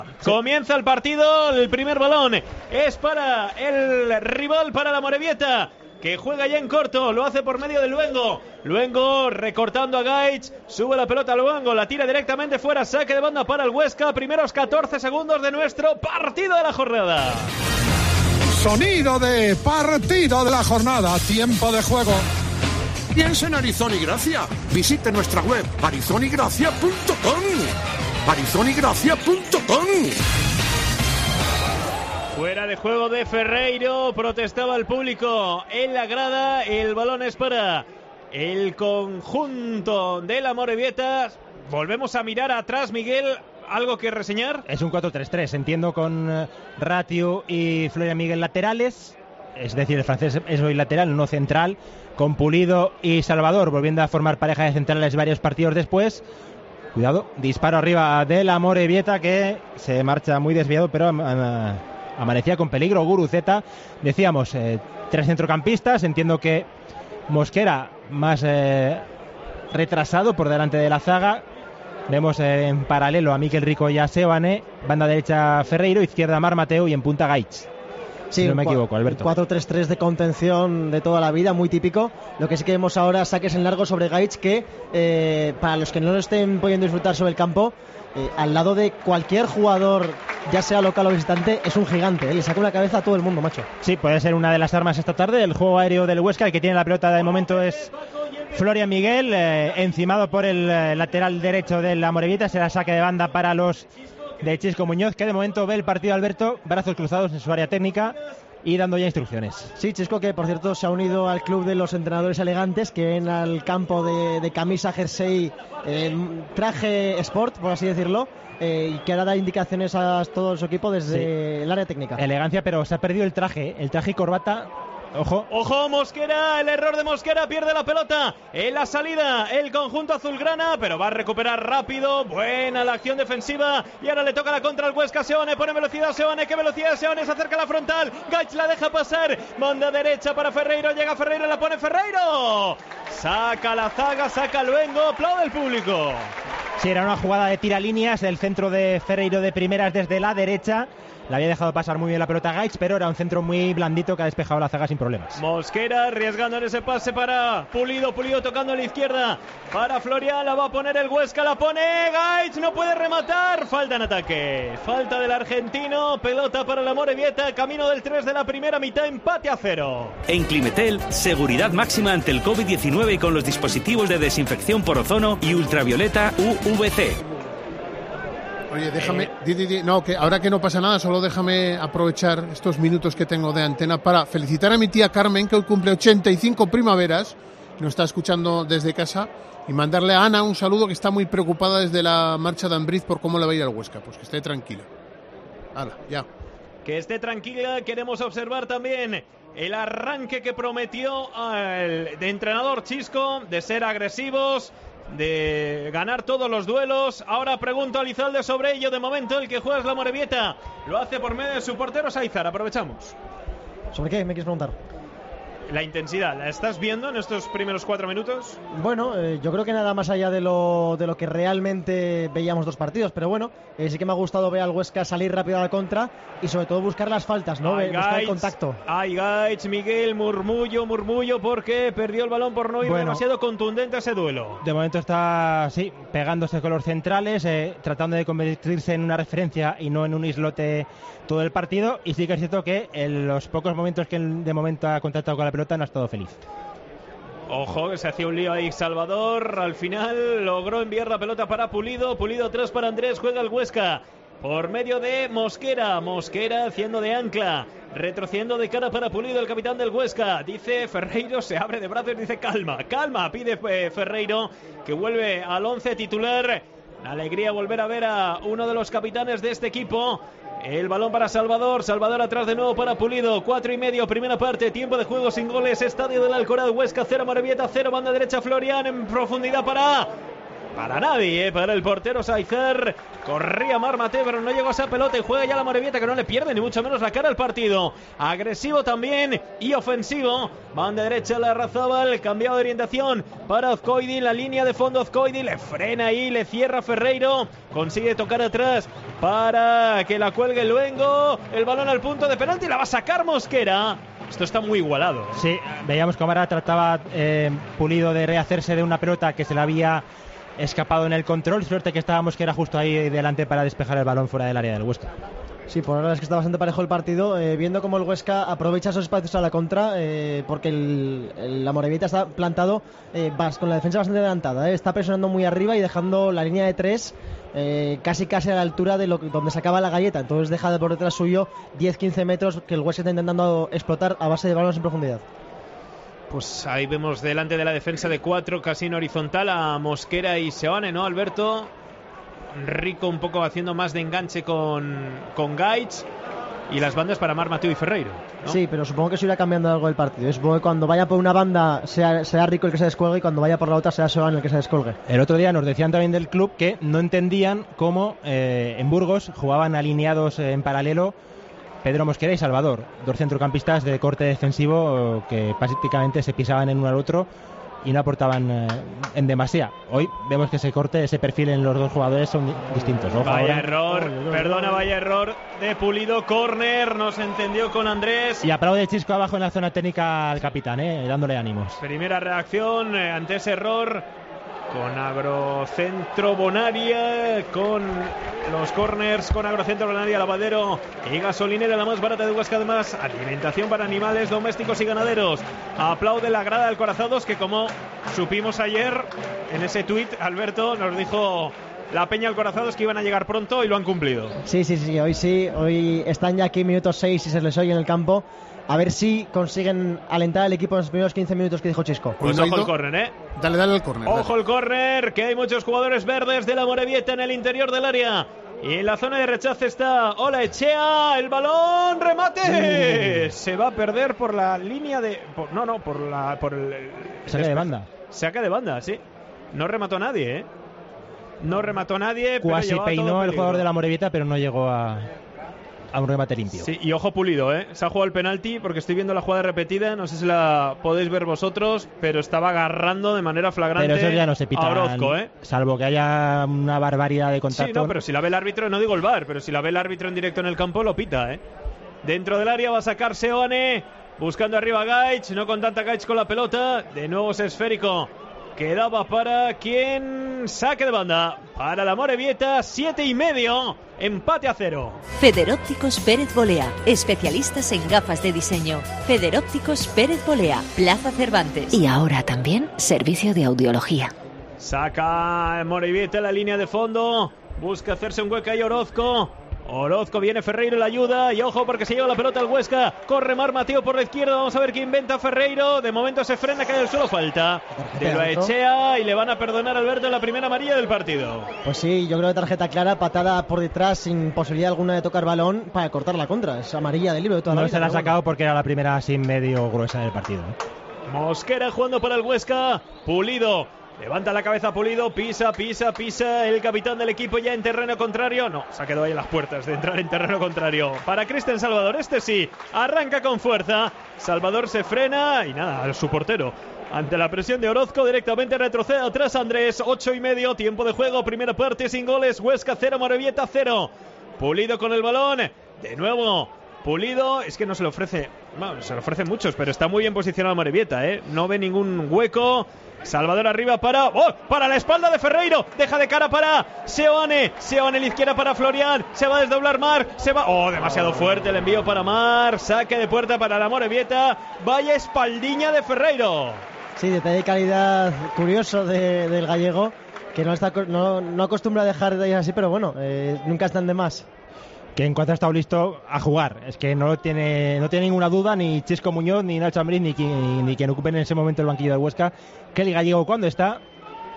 Comienza el partido, el primer balón es para el rival, para la Amorebieta, que juega ya en corto, lo hace por medio de Luengo. Luengo recortando a Gaich, sube la pelota a Luengo, la tira directamente fuera, saque de banda para el Huesca. Primeros 14 segundos de nuestro partido de la jornada. Sonido de partido de la jornada, tiempo de juego. Piensa en Arizona y Gracia. Visite nuestra web arizonigracia.com. arizonigracia.com. Fuera de juego de Ferreiro, protestaba el público en la grada. El balón es para el conjunto de la Amorebieta. Volvemos a mirar atrás, Miguel. ¿Algo que reseñar? Es un 4-3-3, entiendo, con Ratiu y Florian Miguel laterales. Es decir, el francés es hoy lateral, no central, con Pulido y Salvador volviendo a formar pareja de centrales varios partidos después. Cuidado, disparo arriba de la Amorebieta, que se marcha muy desviado, pero amanecía con peligro. Guruceta, decíamos, 3 centrocampistas. Entiendo que Mosquera más retrasado por delante de la zaga. Vemos en paralelo a Mikel Rico y a Seoane. Banda derecha Ferreiro, izquierda Mar Mateu y en punta Gaich. Sí, si no me equivoco, Alberto. 4-3-3 de contención de toda la vida, muy típico. Lo que sí que vemos ahora, saques en largo sobre Gaich, que para los que no lo estén pudiendo disfrutar sobre el campo, al lado de cualquier jugador, ya sea local o visitante, es un gigante, le saca una cabeza a todo el mundo, macho. Sí, puede ser una de las armas esta tarde. El juego aéreo del Huesca, el que tiene la pelota de momento es Florian Miguel, encimado por el lateral derecho de la Amorebieta. Será saque de banda para los de Chisco Muñoz, que de momento ve el partido, Alberto, brazos cruzados en su área técnica y dando ya instrucciones. Sí, Chisco, que por cierto se ha unido al club de los entrenadores elegantes, que ven al campo de camisa, jersey, traje sport, por así decirlo, y que ahora da indicaciones a todo su equipo desde el área técnica. Elegancia, pero se ha perdido el traje y corbata. Ojo. Ojo, Mosquera, el error de Mosquera, pierde la pelota en la salida el conjunto azulgrana, pero va a recuperar rápido. Buena la acción defensiva y ahora le toca la contra al Huesca. Seoane pone velocidad, Seoane, qué velocidad, Seoane se acerca a la frontal, Gaich la deja pasar, banda derecha para Ferreiro, llega Ferreiro, la pone Ferreiro, saca la zaga, saca Luengo, aplaude el público. Sí, era una jugada de tiralíneas del centro de Ferreiro de primeras desde la derecha. Le había dejado pasar muy bien la pelota a Gaich, pero era un centro muy blandito que ha despejado la zaga sin problemas. Mosquera arriesgando en ese pase para Pulido, Pulido tocando a la izquierda para Florian, la va a poner el Huesca, la pone Gaich, no puede rematar, falta en ataque, falta del argentino, pelota para la Amorebieta, camino del 3 de la primera mitad, empate a 0. En Climetel, seguridad máxima ante el COVID-19 con los dispositivos de desinfección por ozono y ultravioleta UVC. Oye, déjame, no, que ahora que no pasa nada, solo déjame aprovechar estos minutos que tengo de antena para felicitar a mi tía Carmen, que hoy cumple 85 primaveras, que nos está escuchando desde casa, y mandarle a Ana un saludo, que está muy preocupada desde la marcha de Ambriz por cómo le va a ir al Huesca. Pues que esté tranquila. Hala, ya. Que esté tranquila, queremos observar también el arranque que prometió de entrenador Chisco, de ser agresivos, de ganar todos los duelos. Ahora pregunto a Lizalde sobre ello. De momento el que juega es la Amorebieta, lo hace por medio de su portero Saizar. Aprovechamos. ¿Sobre qué me quieres preguntar? La intensidad, ¿la estás viendo en estos primeros 4 minutos? Bueno, yo creo que nada más allá de lo que realmente veíamos dos partidos, pero bueno, sí que me ha gustado ver al Huesca salir rápido a la contra y sobre todo buscar las faltas, ¿no? Buscar el contacto. Ay, Gaich, Miguel, murmullo porque perdió el balón por no ir demasiado contundente a ese duelo. De momento está, sí, pegándose con los centrales, tratando de convertirse en una referencia y no en un islote todo el partido, y sí que es cierto que en los pocos momentos que de momento ha contactado con la pelota no ha estado feliz. Ojo, que se hacía un lío ahí Salvador, al final logró enviar la pelota para Pulido, Pulido atrás para Andrés, juega el Huesca por medio de Mosquera, Mosquera haciendo de ancla, retrocediendo de cara para Pulido, el capitán del Huesca, dice Ferreiro, se abre de brazos, dice calma, pide Ferreiro, que vuelve al 11 titular. La alegría volver a ver a uno de los capitanes de este equipo. El balón para Salvador, Salvador atrás de nuevo para Pulido, 4:30, primera parte, tiempo de juego sin goles, Estadio del Alcoraz, Huesca 0, Amorebieta 0, banda derecha Florian, en profundidad para para nadie, para el portero Saizar. Corría Marc Mateu, pero no llegó a esa pelota y juega ya la Amorebieta, que no le pierde ni mucho menos la cara al partido. Agresivo también y ofensivo. Banda derecha Larrazábal, cambiado de orientación para Azcoidi, la línea de fondo Azcoidi, le frena ahí, le cierra Ferreiro, consigue tocar atrás para que la cuelgue Luengo, el balón al punto de penalti, la va a sacar Mosquera. Esto está muy igualado. Sí, veíamos cómo ahora trataba Pulido de rehacerse de una pelota que se le había escapado en el control. Suerte que estábamos, que era justo ahí delante para despejar el balón fuera del área del Huesca. Sí, por ahora es que está bastante parejo el partido, viendo cómo el Huesca aprovecha esos espacios a la contra, porque el Amorebieta está plantado con la defensa bastante adelantada, está presionando muy arriba y dejando la línea de 3 casi a la altura de donde se acaba la galleta, entonces deja por detrás suyo 10-15 metros que el Huesca está intentando explotar a base de balones en profundidad. Pues ahí vemos delante de la defensa de 4, casi en horizontal, a Mosquera y Seoane, ¿no, Alberto? Rico un poco haciendo más de enganche con Gaich, y las bandas para Marc Mateu y Ferreiro, ¿no? Sí, pero supongo que se irá cambiando algo el partido. Supongo que cuando vaya por una banda sea Rico el que se descuelgue, y cuando vaya por la otra sea Seoane el que se descuelgue. El otro día nos decían también del club que no entendían cómo en Burgos jugaban alineados en paralelo Pedro Mosquera y Salvador, dos centrocampistas de corte defensivo que prácticamente se pisaban en uno al otro y no aportaban en demasía. Hoy vemos que ese corte, ese perfil en los dos jugadores son distintos, ¿no? Vaya error de Pulido, córner, no se entendió con Andrés. Y aplaude Chisco abajo en la zona técnica al capitán, dándole ánimos. Primera reacción ante ese error, con Agrocentro Bonaria, con los corners, con Agrocentro Bonaria, lavadero y gasolinera, la más barata de Huesca, además alimentación para animales domésticos y ganaderos. Aplaude la grada del Corazados, que como supimos ayer en ese tuit, Alberto nos dijo la Peña Alcorazados que iban a llegar pronto y lo han cumplido. Sí, hoy están ya aquí minutos 6 y se les oye en el campo. A ver si consiguen alentar al equipo en los primeros 15 minutos que dijo Chisco. Pues ojo el córner, Dale al córner. Ojo el córner, que hay muchos jugadores verdes de la Amorebieta en el interior del área. Y en la zona de rechace está Olaechea, el balón, remate. Se va a perder por la línea de... por el... Saque de banda. Saque de banda, sí. No remató nadie, No remató nadie. Cuasi peinó el jugador de la Amorebieta, pero no llegó a un remate limpio. Sí, y ojo Pulido, se ha jugado el penalti, porque estoy viendo la jugada repetida, no sé si la podéis ver vosotros, pero estaba agarrando de manera flagrante. Pero eso ya no se pita, a Orozco, salvo que haya una barbaridad de contacto. Sí, no, pero si la ve el árbitro, no digo el VAR, pero si la ve el árbitro en directo en el campo, lo pita, Dentro del área va a sacar Seoane, buscando arriba a Gaich, no con tanta Gaich con la pelota, de nuevo es esférico. Quedaba para quien saque de banda. Para la Amorebieta, 7,5. Empate a 0. Federópticos Pérez Bolea. Especialistas en gafas de diseño. Federópticos Pérez Bolea. Plaza Cervantes. Y ahora también servicio de audiología. Saca Amorebieta la línea de fondo. Busca hacerse un hueco ahí Orozco. Orozco, viene Ferreiro, la ayuda, y ojo porque se lleva la pelota al Huesca. Corre Marc Mateu por la izquierda, vamos a ver qué inventa Ferreiro. De momento se frena, cae al suelo, falta de Olaechea, y le van a perdonar a Alberto en la primera amarilla del partido. Pues sí, yo creo que tarjeta clara, patada por detrás sin posibilidad alguna de tocar balón para cortar la contra. Es amarilla del libro de toda la vida. No se la ha sacado porque era la primera así medio gruesa del partido. Mosquera jugando para el Huesca. Pulido levanta la cabeza Pulido, pisa el capitán del equipo ya en terreno contrario. No, se ha quedado ahí en las puertas de entrar en terreno contrario. Para Cristian Salvador, sí, arranca con fuerza. Salvador se frena y nada, su portero. Ante la presión de Orozco directamente retrocede atrás Andrés. 8,5, tiempo de juego, primera parte sin goles. Huesca 0, Amorebieta 0. Pulido con el balón, de nuevo. Pulido, es que no se le ofrece, bueno, se le ofrecen muchos, pero está muy bien posicionado Amorebieta, no ve ningún hueco. Salvador arriba para la espalda de Ferreiro, deja de cara para Seoane a la izquierda para Florian, se va a desdoblar Marc, demasiado fuerte el envío para Marc, saque de puerta para la Amorebieta, vaya espaldiña de Ferreiro. Sí, detalle de calidad curioso del gallego, que no acostumbra a dejar de ir así, pero bueno, nunca están de más. Que en cuanto ha estado listo a jugar, es que no tiene ninguna duda ni Chisco Muñoz, ni Nacho Ambriz, ni quien ocupen en ese momento el banquillo de Huesca, que el gallego cuando está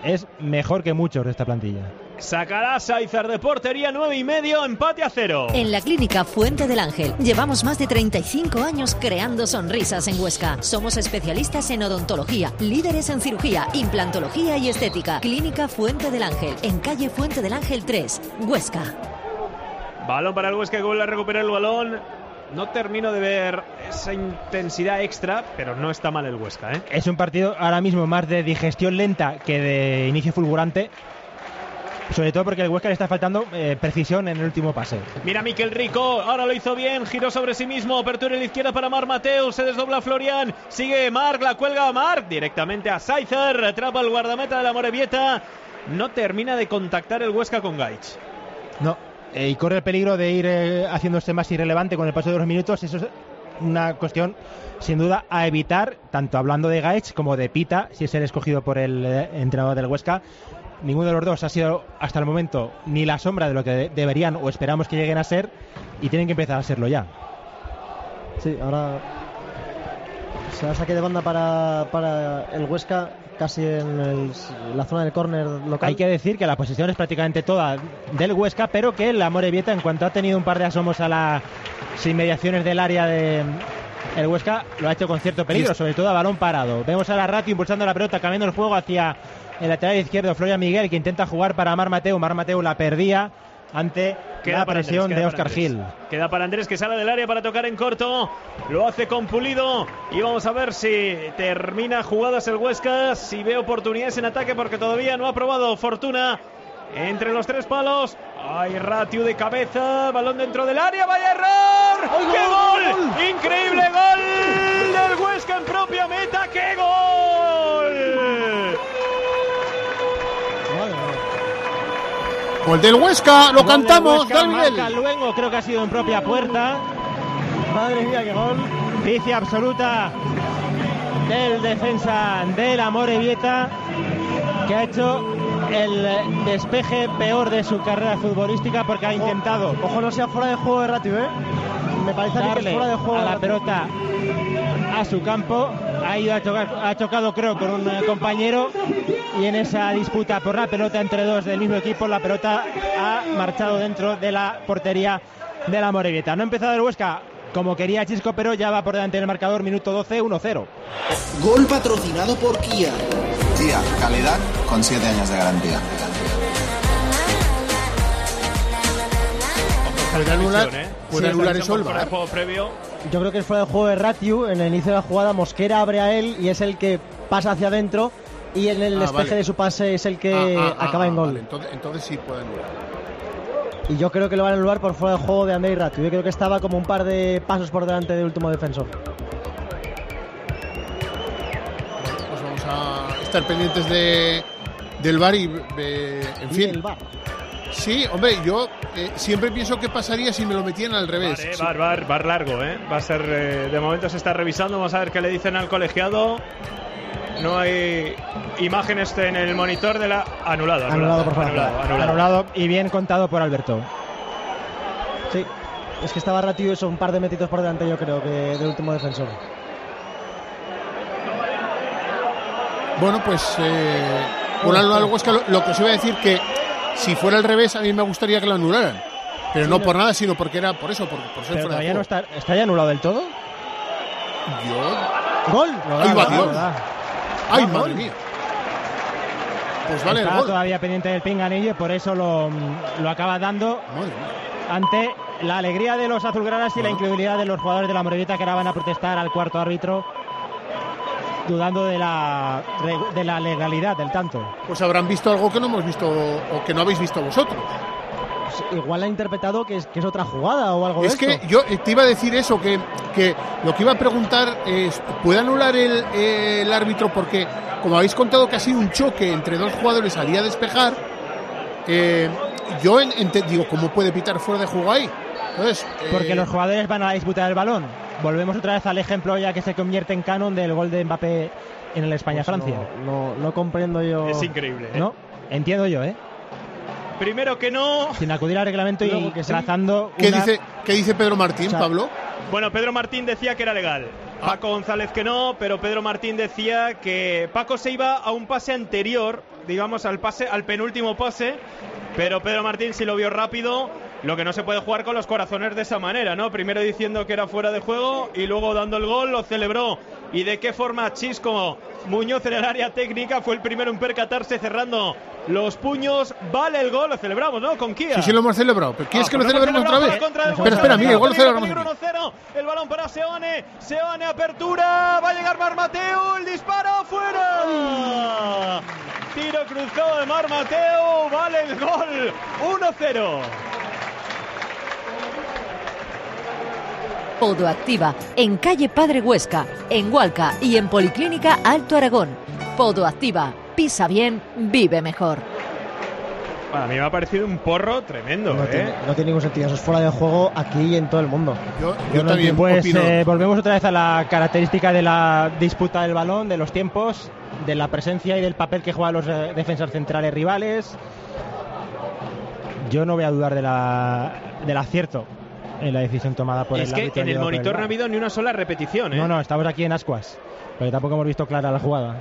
es mejor que muchos de esta plantilla. Sacará Sáizar de portería, 9,5, empate a 0. En la Clínica Fuente del Ángel llevamos más de 35 años creando sonrisas en Huesca. Somos especialistas en odontología, líderes en cirugía, implantología y estética. Clínica Fuente del Ángel, en calle Fuente del Ángel 3, Huesca. Balón para el Huesca, que vuelve a recuperar el balón. No termino de ver esa intensidad extra, pero no está mal el Huesca, ¿eh? Es un partido ahora mismo más de digestión lenta que de inicio fulgurante. Sobre todo porque el Huesca le está faltando precisión en el último pase. Mira Miquel Rico, ahora lo hizo bien, giró sobre sí mismo, apertura en la izquierda para Marc Mateus, se desdobla Florian, sigue Marc, la cuelga Marc, directamente a Sáizar, atrapa el guardameta de la Amorebieta, no termina de contactar el Huesca con Gaich. No, y corre el peligro de ir haciéndose más irrelevante con el paso de los minutos. Eso es una cuestión sin duda a evitar, tanto hablando de Gaich como de Pita, si es el escogido por el entrenador del Huesca. Ninguno de los dos ha sido hasta el momento ni la sombra de lo que deberían o esperamos que lleguen a ser, y tienen que empezar a serlo ya. Sí, ahora se da saque de banda para el Huesca, casi en la zona del córner local. Hay que decir que la posesión es prácticamente toda del Huesca, pero que la Amorebieta, en cuanto ha tenido un par de asomos a las inmediaciones del área de el Huesca, lo ha hecho con cierto peligro, sobre todo a balón parado. Vemos a la Ratio impulsando la pelota, cambiando el juego hacia el lateral izquierdo, Florian Miguel, que intenta jugar para Marc Mateu. Marc Mateu la perdía ante la presión de Óscar Gil. Queda para Andrés, que sale del área para tocar en corto. Lo hace con Pulido. Y vamos a ver si termina jugadas el Huesca, si ve oportunidades en ataque, porque todavía no ha probado fortuna entre los tres palos. Hay Ratio de cabeza, balón dentro del área, vaya error. ¡Qué gol! ¡Increíble gol del Huesca en propia meta! ¡Qué gol! Gol del Huesca, lo cantamos, marca luego, creo que ha sido en propia puerta. Madre mía, qué gol. Vicia absoluta del defensa de la Amorebieta, que ha hecho el despeje peor de su carrera futbolística, porque ha intentado, ojo, no sea fuera de juego de Ratio, me parece que es fuera de juego a la pelota a su campo. Ha ido a chocar, ha chocado creo con un compañero, y en esa disputa por la pelota entre dos del mismo equipo, la pelota ha marchado dentro de la portería de la Amorebieta. No ha empezado el Huesca como quería Chisco, pero ya va por delante del marcador, minuto 12, 1-0. Gol patrocinado por Kia. Kia, calidad con 7 años de garantía. Puede anular eso el VAR. Yo creo que es fuera de juego de Ratio. En el inicio de la jugada Mosquera abre a él y es el que pasa hacia adentro, y en el despeje de su pase es el que acaba en gol. Vale. Entonces sí puede anular. Y yo creo que lo van a anular por fuera de juego de Andrei Ratio. Yo creo que estaba como un par de pasos por delante del último defensor. Pues vamos a estar pendientes del VAR y en fin. El VAR. Sí, hombre, yo siempre pienso que pasaría si me lo metían al revés. VAR largo, va a ser, de momento se está revisando, vamos a ver qué le dicen al colegiado. No hay imágenes en el monitor de la... Anulado, por favor. Anulado, y bien contado por Alberto. Sí, es que estaba Ratio eso, un par de metitos por delante, yo creo, que del último defensor. Bueno, pues por anular al Huesca, lo que os iba a decir, que si fuera al revés a mí me gustaría que lo anularan, pero sí, no por nada, sino porque era por eso, por ser fuera de juego. No está ya anulado del todo. Gol. Ahí va Dios. Ay, madre mía. Pues vale, está el gol. Todavía pendiente del pinganillo, y por eso lo acaba dando, ante la alegría de los azulgranas y la incredulidad de los jugadores de la Amorebieta, que ahora van a protestar al cuarto árbitro, dudando de la legalidad del tanto. Pues habrán visto algo que no hemos visto o que no habéis visto vosotros. Igual ha interpretado que es otra jugada o algo de esto. Es que yo te iba a decir eso, que lo que iba a preguntar es, ¿puede anular el árbitro? Porque como habéis contado que ha sido un choque entre dos jugadores al ir a despejar, yo digo, ¿cómo puede pitar fuera de juego ahí? Entonces, porque los jugadores van a disputar el balón. Volvemos otra vez al ejemplo ya que se convierte en canon del gol de Mbappé en el España-Francia. No comprendo yo. Es increíble. No, entiendo yo, Primero que no. Sin acudir al reglamento y trazando. ¿Qué dice Pedro Martín, Pablo? Bueno, Pedro Martín decía que era legal. Paco González que no, pero Pedro Martín decía que Paco se iba a un pase anterior digamos, al penúltimo pase, pero Pedro Martín sí lo vio rápido. Lo que no se puede jugar con los corazones de esa manera, ¿no? Primero diciendo que era fuera de juego y luego dando el gol, lo celebró. ¿Y de qué forma Chisco Muñoz en el área técnica fue el primero en percatarse, cerrando los puños? Vale el gol, lo celebramos, ¿no? Con Kia. Sí, lo hemos celebrado. ¿Quieres que lo celebremos otra vez? Espera, Miguel, igual lo celebramos aquí. 1-0, el balón para Seoane, apertura, va a llegar Marc Mateu, el disparo, fuera. Tiro cruzado de Marc Mateu, vale el gol, 1-0. Podoactiva, en calle Padre Huesca, en Hualca y en Policlínica Alto Aragón. Podoactiva, pisa bien, vive mejor. Bueno, a mí me ha parecido un porro tremendo, no tiene ningún sentido, eso es fuera de juego aquí y en todo el mundo. Yo también pues opino. Volvemos otra vez a la característica de la disputa del balón, de los tiempos, de la presencia y del papel que juegan los defensas centrales rivales. Yo no voy a dudar del acierto en la decisión tomada por el árbitro. Es que en el monitor no ha habido ni una sola repetición, ¿eh? No, estamos aquí en ascuas, pero tampoco hemos visto clara la jugada.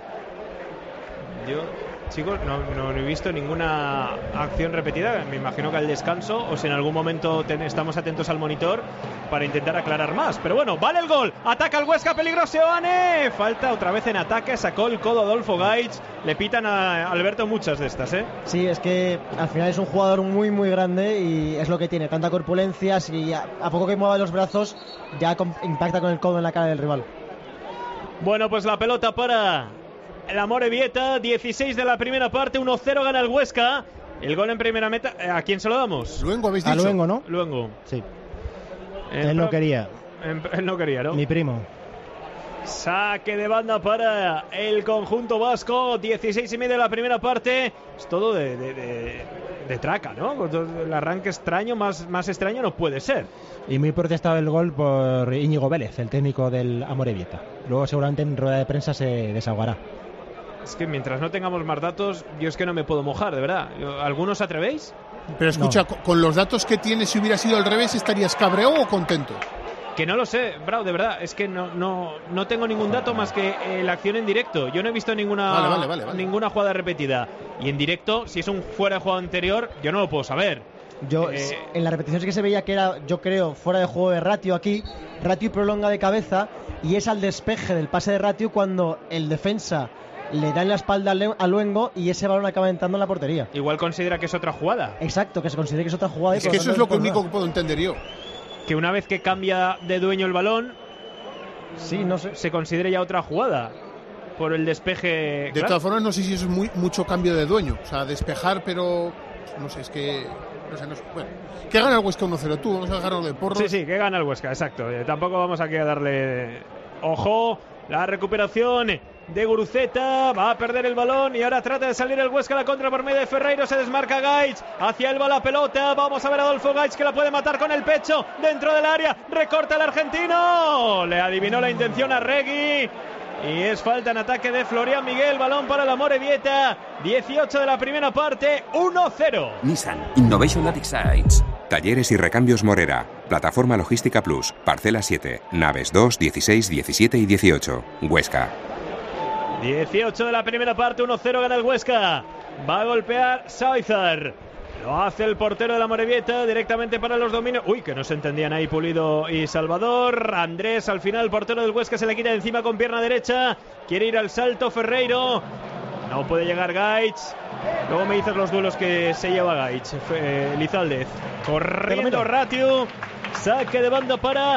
Yo, chicos, no he visto ninguna acción repetida. Me imagino que al descanso, o si en algún momento estamos atentos al monitor para intentar aclarar más. Pero bueno, vale el gol. Ataca el Huesca, peligro Seoane. Falta otra vez en ataque, sacó el codo Adolfo Gaich. Le pitan a Alberto muchas de estas, ¿eh? Sí, es que al final es un jugador muy muy grande y es lo que tiene, tanta corpulencia. Si a poco que mueva los brazos ya impacta con el codo en la cara del rival. Bueno, pues la pelota para el Amorebieta, 16 de la primera parte, 1-0 gana el Huesca. El gol en primera meta, ¿a quién se lo damos? Luengo, habéis dicho. A Luengo, ¿no? Luengo. Sí. Él no quería. Él no quería, ¿no? Mi primo. Saque de banda para el conjunto vasco, 16 y medio de la primera parte. Es todo de traca, ¿no? El arranque extraño, más extraño no puede ser. Y muy protestado el gol por Íñigo Vélez, el técnico del Amorebieta. Luego seguramente en rueda de prensa se desahogará. Es que mientras no tengamos más datos, yo es que no me puedo mojar, de verdad. ¿Algunos atrevéis? Pero escucha, con los datos que tienes, si hubiera sido al revés, ¿estarías cabreado o contento? Que no lo sé, Bravo, de verdad. Es que no tengo ningún dato más que la acción en directo. Yo no he visto ninguna jugada repetida. Y en directo, si es un fuera de juego anterior, yo no lo puedo saber. En la repetición sí que se veía que era, yo creo, fuera de juego de Ratio aquí. Ratio prolonga de cabeza y es al despeje del pase de Ratio cuando el defensa le da en la espalda a Luengo y ese balón acaba entrando en la portería. Igual considera que es otra jugada. Exacto, que se considere que es otra jugada. Es que eso es lo único que puedo entender yo. Que una vez que cambia de dueño el balón, sí, no sé, se considere ya otra jugada por el despeje. De todas formas, no sé si es mucho cambio de dueño. O sea, despejar, pero no sé, es que no sé. Bueno, que gana el Huesca 1-0. Tú vamos a dejarlo de porros. Sí, que gana el Huesca, exacto. Tampoco vamos aquí a darle. Ojo, la recuperación de Guruceta, va a perder el balón y ahora trata de salir el Huesca a la contra por medio de Ferreiro, se desmarca Gaich, hacia él va la pelota, vamos a ver a Adolfo Gaich que la puede matar con el pecho dentro del área, recorta el argentino, le adivinó la intención a Regui y es falta en ataque de Florian Miguel, balón para el Amorebieta, 18 de la primera parte, 1-0. Nissan Innovation at Excites. Talleres y recambios Morera, Plataforma Logística Plus, Parcela 7, Naves 2, 16, 17 y 18, Huesca. 18 de la primera parte, 1-0 gana el Huesca. Va a golpear Sáizar. Lo hace el portero de la Amorebieta directamente para los dominios. Uy, que no se entendían ahí Pulido y Salvador. Andrés, al final, el portero del Huesca se le quita de encima con pierna derecha. Quiere ir al salto Ferreiro. No puede llegar Gaich. Luego me dices los duelos que se lleva Gaich. Lizaldez. Corriendo Ratio. Saque de banda para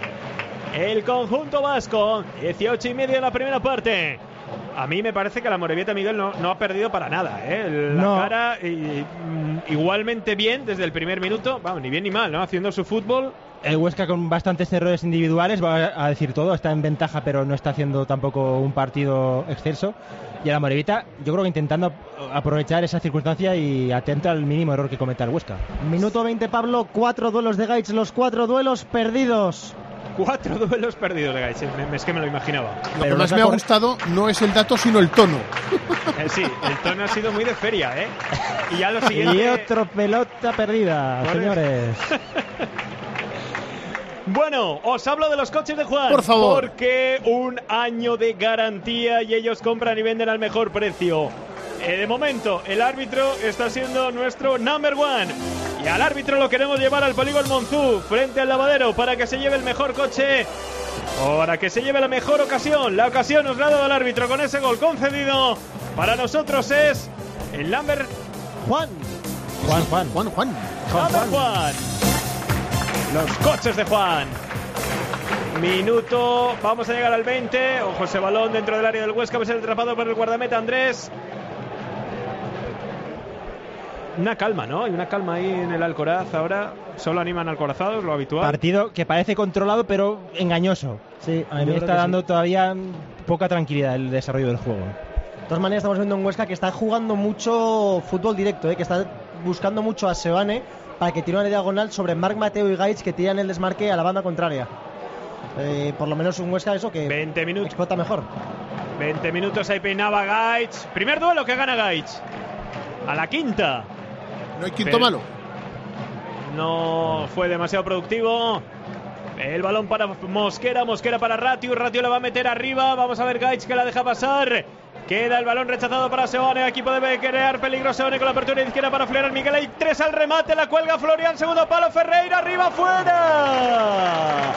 el conjunto vasco. 18 y medio en la primera parte. A mí me parece que la Amorebieta, Miguel, no ha perdido para nada, ¿eh? Cara igualmente bien desde el primer minuto, vamos, ni bien ni mal, ¿no? Haciendo su fútbol. El Huesca con bastantes errores individuales, va a decir todo, está en ventaja pero no está haciendo tampoco un partido excelso. Y a la Amorebieta, yo creo que intentando aprovechar esa circunstancia y atento al mínimo error que cometa el Huesca. Minuto 20, Pablo, 4 duelos de Gaich, los 4 duelos perdidos. 4 duelos perdidos de Gaich, es que me lo imaginaba. Lo que más me ha gustado no es el dato, sino el tono. Sí, el tono ha sido muy de feria, ¿eh? Y ya lo siguiente... Y otro pelota perdida, señores. Bueno, os hablo de los coches de Juan. Por favor. Porque un año de garantía y ellos compran y venden al mejor precio. De momento, el árbitro está siendo nuestro number one. Y al árbitro lo queremos llevar al polígono Monzú, frente al lavadero, para que se lleve el mejor coche, para que se lleve la mejor ocasión. La ocasión nos la ha dado el árbitro con ese gol concedido. Para nosotros es el number Juan. Los coches de Juan. Minuto, vamos a llegar al 20. Ojo ese balón dentro del área del Huesca, va a ser atrapado por el guardameta Andrés. Una calma, ¿no? Hay una calma ahí en el Alcoraz ahora. Solo animan alcorazados, lo habitual. Partido que parece controlado, pero engañoso. Sí, a mí me está dando todavía poca tranquilidad el desarrollo del juego. De todas maneras, estamos viendo un Huesca que está jugando mucho fútbol directo, que está buscando mucho a Seoane para que tire una diagonal sobre Marc Mateu y Gaich, que tiran el desmarque a la banda contraria. Por lo menos un Huesca eso que 20 minutos. Explota mejor. 20 minutos, ahí peinaba Gaich. Primer duelo que gana Gaich. A la quinta. No hay quinto malo. No fue demasiado productivo. El balón para Mosquera, Mosquera para Ratio, Ratio la va a meter arriba. Vamos a ver Gaich que la deja pasar. Queda el balón rechazado para Seoane. Aquí puede crear peligro Seoane con la apertura izquierda para Florian Miguel. Hay 3 al remate, la cuelga Florian, segundo palo, Ferreira, arriba, fuera.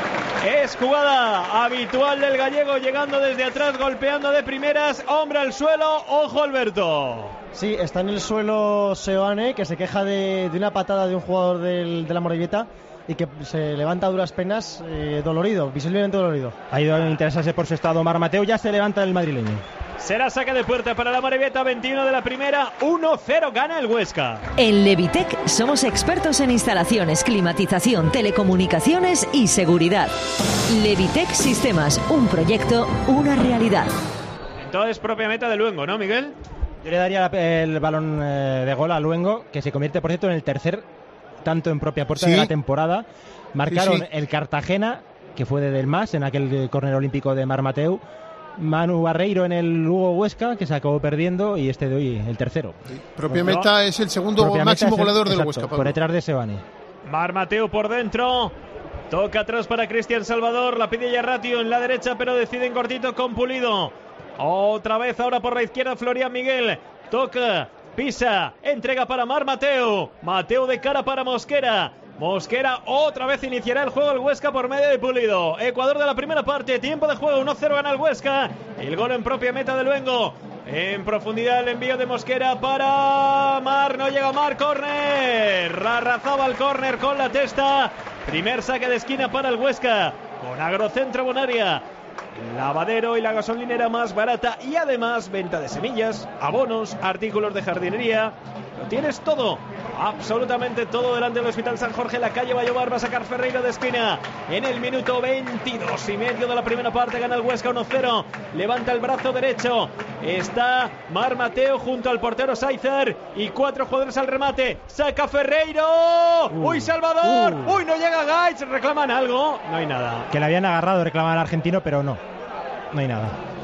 Es jugada habitual del gallego, llegando desde atrás, golpeando de primeras, hombre al suelo, ojo Alberto. Sí, está en el suelo Seoane, que se queja de una patada de un jugador de la Morevieta y que se levanta a duras penas, dolorido, visiblemente dolorido. Ha ido a interesarse por su estado Marc Mateu, ya se levanta el madrileño. Será saque de puerta para la Morevieta, 21 de la primera, 1-0 gana el Huesca. En Levitec somos expertos en instalaciones, climatización, telecomunicaciones y seguridad. Levitec Sistemas, un proyecto, una realidad. Entonces, propia meta de Luengo, ¿no, Miguel? Yo le daría el balón de gol a Luengo, que se convierte, por cierto, en el tercer tanto en propia puerta de la temporada. Marcaron el Cartagena, que fue de Del Mas, en aquel córner olímpico de Marc Mateu. Manu Barreiro en el Lugo Huesca, que se acabó perdiendo, y este de hoy el tercero. Propia meta es el segundo máximo goleador del Huesca, por detrás de Seoane. Marc Mateu por dentro, toca atrás para Cristian Salvador, la pide ya Ratio en la derecha, pero decide en cortito con Pulido. Otra vez ahora por la izquierda Florian Miguel, toca, pisa, entrega para Marc Mateu, Mateu de cara para Mosquera. Mosquera otra vez iniciará el juego el Huesca por medio de Pulido. Ecuador de la primera parte, tiempo de juego, 1-0 gana el Huesca. El gol en propia meta de Luengo. En profundidad el envío de Mosquera para Mar, no llega Mar, córner. Arrazaba el córner con la testa. Primer saque de esquina para el Huesca. Con Agrocentro Bonaria. Lavadero y la gasolinera más barata y además venta de semillas, abonos, artículos de jardinería. Lo tienes todo, absolutamente todo delante del Hospital San Jorge. La calle va a llevar, va a sacar Ferreira de esquina en el minuto 22 y medio de la primera parte. Gana el Huesca 1-0, levanta el brazo derecho, está Marc Mateu junto al portero Sáizar y 4 jugadores al remate. Saca Ferreiro, uy Salvador, uy no llega Gaich, reclaman algo, no hay nada. Que le habían agarrado, reclamaban al argentino, pero no hay nada.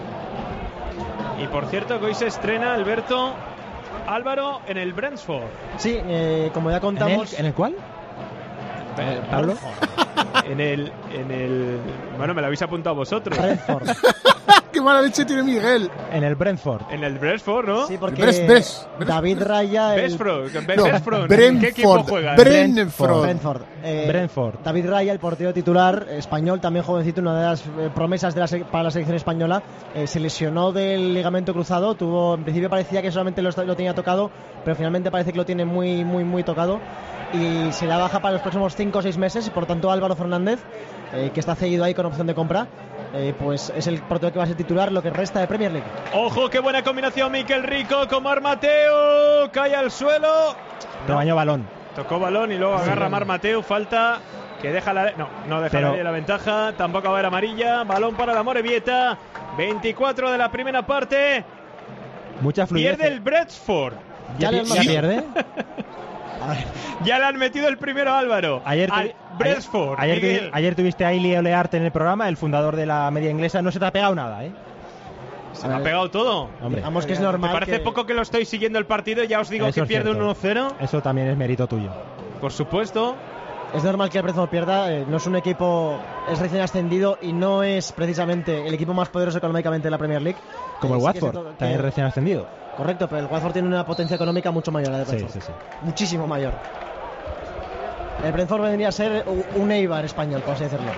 Y por cierto que hoy se estrena Alberto Álvaro en el Brentford. Sí, como ya contamos. ¿En el cuál? ¿Pablo? En el. Bueno, me lo habéis apuntado vosotros. Brentford. ¡Qué mala leche tiene Miguel! En el Brentford. En el Brentford, ¿no? Sí, porque David Raya. Brentford. ¿Qué equipo juega? Brentford. David Raya, el portero titular español, también jovencito, una de las promesas para la selección española, se lesionó del ligamento cruzado. En principio parecía que solamente lo tenía tocado, pero finalmente parece que lo tiene muy, muy, muy tocado. Y se la baja para los próximos 5 o 6 meses. Y por tanto Álvaro Fernández, que está cedido ahí con opción de compra, pues es el portero que va a ser titular lo que resta de Premier League. Ojo, qué buena combinación Miquel Rico con Marc Mateu, cae al suelo, rebañó balón, tocó balón y luego agarra Marc Mateu, falta que deja no deja la ventaja, tampoco va a haber amarilla, balón para la Morevieta, 24 de la primera parte, mucha fluidez. Pierde el Brentford. ¿Ya pierde? Ya le han metido el primero a Álvaro. Brentford. Ayer tuviste a Ili Olearte en el programa, el fundador de la media inglesa. No se te ha pegado nada, ¿eh? Se me ha pegado todo. Hombre, digamos que es normal. Me parece poco que lo estoy siguiendo el partido. Ya os digo que pierde un 1-0. Eso también es mérito tuyo. Por supuesto. Es normal que el Brentford pierda, no es un equipo, es recién ascendido y no es precisamente el equipo más poderoso económicamente de la Premier League. Como el Watford, también recién ascendido. Correcto, pero el Watford tiene una potencia económica mucho mayor a la de Brentford. Sí. Muchísimo mayor. El Brentford vendría a ser un Eibar español, por así decirlo.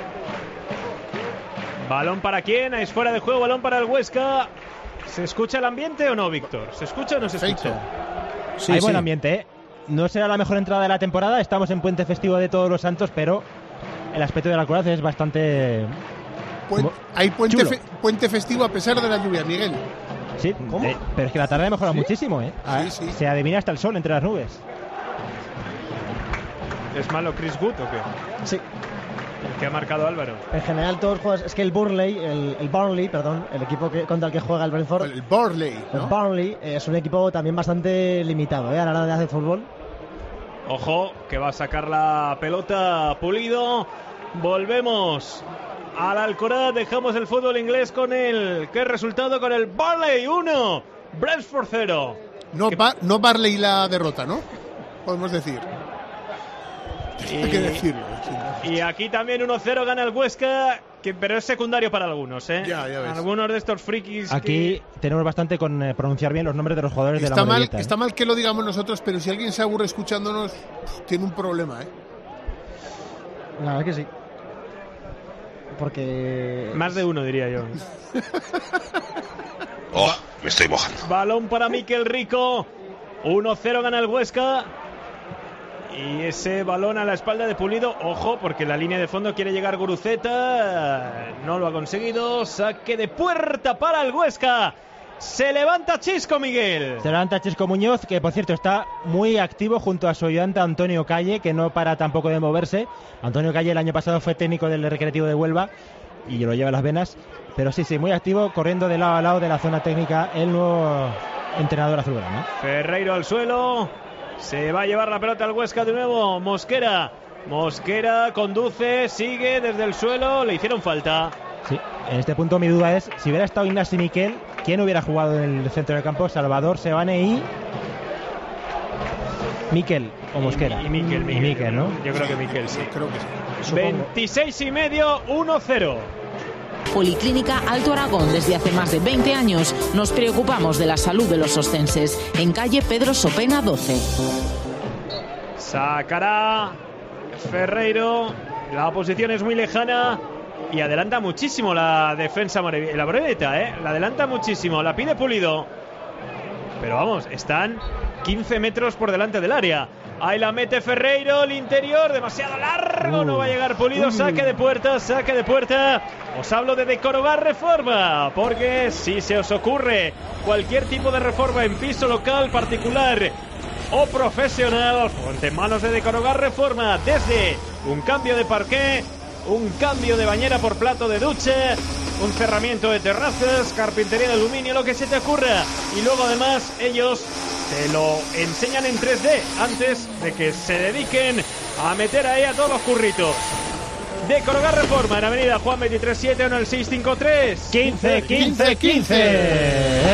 ¿Balón para quién? Es fuera de juego, balón para el Huesca. ¿Se escucha el ambiente o no, Víctor? ¿Se escucha o no se escucha? Sí, hay buen ambiente, ¿eh? No será la mejor entrada de la temporada, estamos en puente festivo de Todos los Santos, pero el aspecto de la Alcoraz es bastante... Hay puente festivo a pesar de la lluvia, Miguel. Sí, pero es que la tarde ha mejorado muchísimo, ¿eh? Sí. Se adivina hasta el sol entre las nubes. ¿Es malo Chris Wood o qué? Sí. ¿Qué ha marcado Álvaro? En general todos los jugadores, es que el Burnley, el Burnley, perdón, el equipo contra el que juega el Brentford, el Burnley, ¿no? El Burnley es un equipo también bastante limitado, a la hora de hacer fútbol. Ojo, que va a sacar la pelota Pulido. Volvemos al Alcoraz, dejamos el fútbol inglés con el... ¿Qué resultado? Con el Burnley 1, Brentford 0. No Barley la derrota, ¿no? Podemos decir. Hay que decirlo. Y aquí también 1-0 gana el Huesca, pero es secundario para algunos, ¿eh? Ya ves. Algunos de estos frikis. Aquí tenemos bastante con pronunciar bien los nombres de los jugadores de la Morevieta. Está mal que lo digamos nosotros, pero si alguien se aburre escuchándonos, tiene un problema, ¿eh? La verdad que sí. Porque... Más de uno, diría yo. Me estoy mojando. Balón para Mikel Rico. 1-0 gana el Huesca. Y ese balón a la espalda de Pulido. Ojo, porque la línea de fondo quiere llegar Guruceta. No lo ha conseguido. Saque de puerta para el Huesca. Se levanta Chisco, Miguel. Se levanta Chisco Muñoz, que por cierto está muy activo junto a su ayudante Antonio Calle, que no para tampoco de moverse. Antonio Calle el año pasado fue técnico del Recreativo de Huelva y lo lleva en las venas. Pero sí, muy activo, corriendo de lado a lado de la zona técnica el nuevo entrenador azulgrana. Ferreiro al suelo. Se va a llevar la pelota al Huesca de nuevo. Mosquera conduce, sigue desde el suelo. Le hicieron falta. Sí, en este punto mi duda es, si hubiera estado Ignasi Miquel, ¿quién hubiera jugado en el centro del campo? Salvador, Sebane y... Miquel o Mosquera. Y Miquel, ¿no? Yo creo que Miquel, sí. Creo que sí. 26,5, 1-0. Policlínica Alto Aragón. Desde hace más de 20 años nos preocupamos de la salud de los ostenses. En calle Pedro Sopena 12. Sacará Ferreiro. La posición es muy lejana y adelanta muchísimo la defensa la Morevieta, ¿eh? La adelanta muchísimo. La pide Pulido. Pero vamos, están 15 metros por delante del área. Ahí la mete Ferreiro, el interior, demasiado largo, no va a llegar Pulido, saque de puerta. Os hablo de Decorogar Reforma, porque si se os ocurre cualquier tipo de reforma en piso local, particular o profesional, ponte en manos de Decorogar Reforma, desde un cambio de parqué, un cambio de bañera por plato de ducha, un cerramiento de terrazas, carpintería de aluminio, lo que se te ocurra. Y luego además ellos te lo enseñan en 3D antes de que se dediquen a meter ahí a todos los curritos. Decorogar Reforma en Avenida Juan 23-7 o en el 653 15.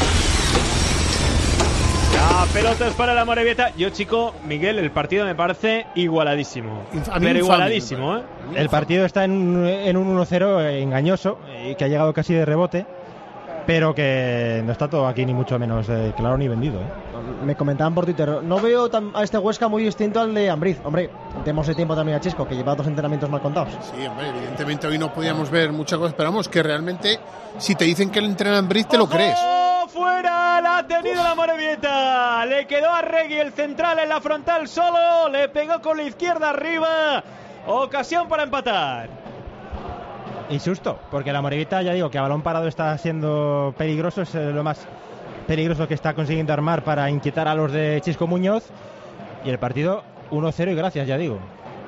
La pelota es para la Morevieta. Yo, chico, Miguel, el partido me parece igualadísimo. Pero igualadísimo, ¿eh? El partido está en un 1-0 engañoso y que ha llegado casi de rebote, pero que no está todo aquí ni mucho menos claro ni vendido, ¿eh? Me comentaban por Twitter, no veo a este Huesca muy distinto al de Ambriz. Hombre, tenemos el tiempo también a Chisco, que lleva 2 entrenamientos mal contados. Sí, hombre, evidentemente hoy no podíamos ver muchas cosas, pero vamos, que realmente si te dicen que él entrena Ambriz, te lo crees. ¡Fuera! La ha tenido la Morevieta. Le quedó a Regui el central en la frontal solo. Le pegó con la izquierda arriba. Ocasión para empatar. Y susto, porque la Morevieta, ya digo, que a balón parado está siendo peligroso. Es lo más peligroso que está consiguiendo armar para inquietar a los de Chisco Muñoz. Y el partido 1-0 y gracias, ya digo.